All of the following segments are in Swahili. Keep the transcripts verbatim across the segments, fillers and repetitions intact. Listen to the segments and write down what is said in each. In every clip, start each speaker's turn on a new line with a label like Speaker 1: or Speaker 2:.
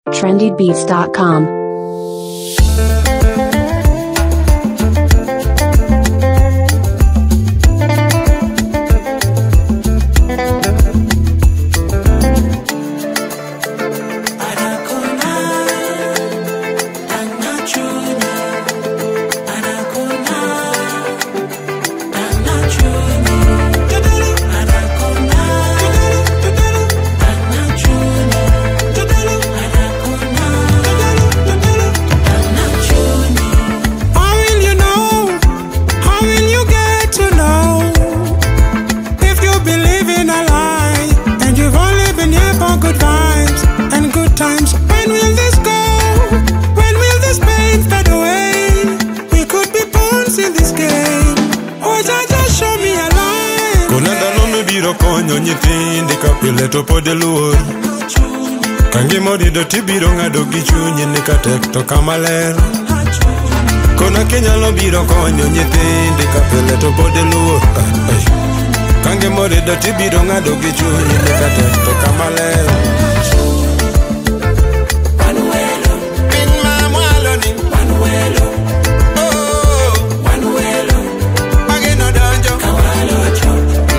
Speaker 1: trendy beats dot com.
Speaker 2: To pode luor Kangi modi do tibiro ngado gi chunyi ni katek to kamaler Kona kenyalo biro konyo nyithindi ka pile to pode luor Kangi modi do tibiro ngado gi chunyi ni katek to kamaler Manuelo Pin mamualo ni Manuelo Oh Manuelo Mageno donjo Kawalo cho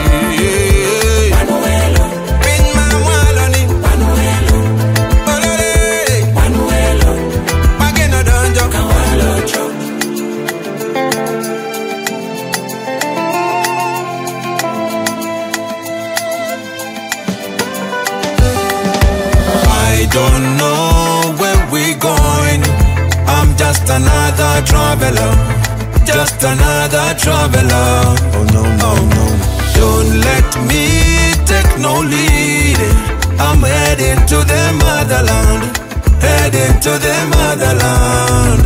Speaker 2: Don't know where we're going. I'm just another traveler, just another traveler. Oh no, no, no. Don't let me take no lead. I'm heading to the motherland, heading to the motherland.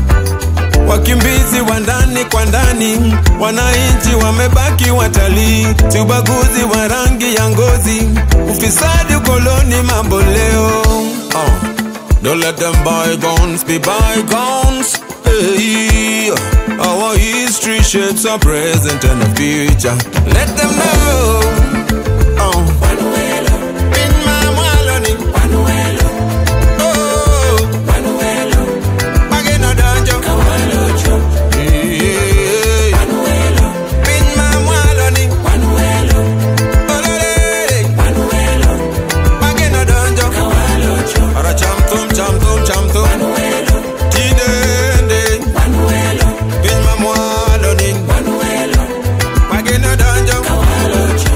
Speaker 2: Wakimbizi wa ndani kwa ndani, wananchi wamebaki watalii, si ubaguzi wa rangi ya ngozi, ufisadi ukoloni mambo leo. Oh, don't let them bygones be bygones. Hey, our history shapes our present and our future. Let them know. Oh, Manuelo, Pin Mamuelo ni Manuelo. Oh, Manuelo, Mageno donjo Kawalo cho. Hey, Manuelo, Pin Mamuelo ni Manuelo. Olele, Manuelo, Mageno donjo Kawalo cho. Ara cham tum cham tum cham tum. Manuelo, Tidende Manuelo, Pin Mamuelo ni Manuelo. Mageno donjo Kawalo cho.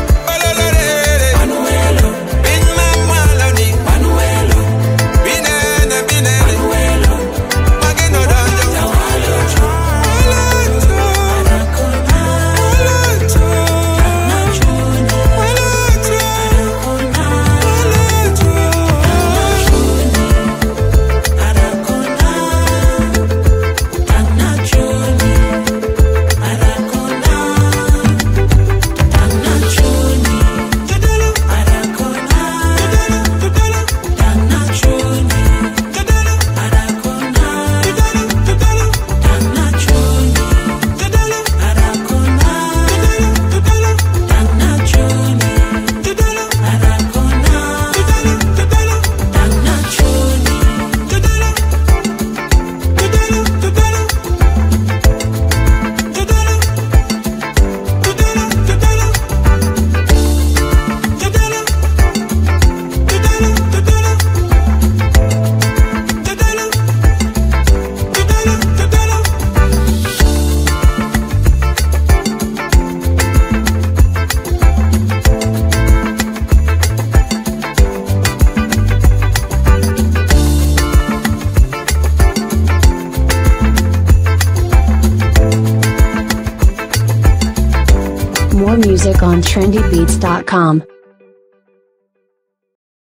Speaker 2: Olele, Manuelo, Pin Mamuelo ni Manuelo. Binene binene Manuelo, Mageno donjo Kawalo cho.
Speaker 1: More music on trendy beats dot com.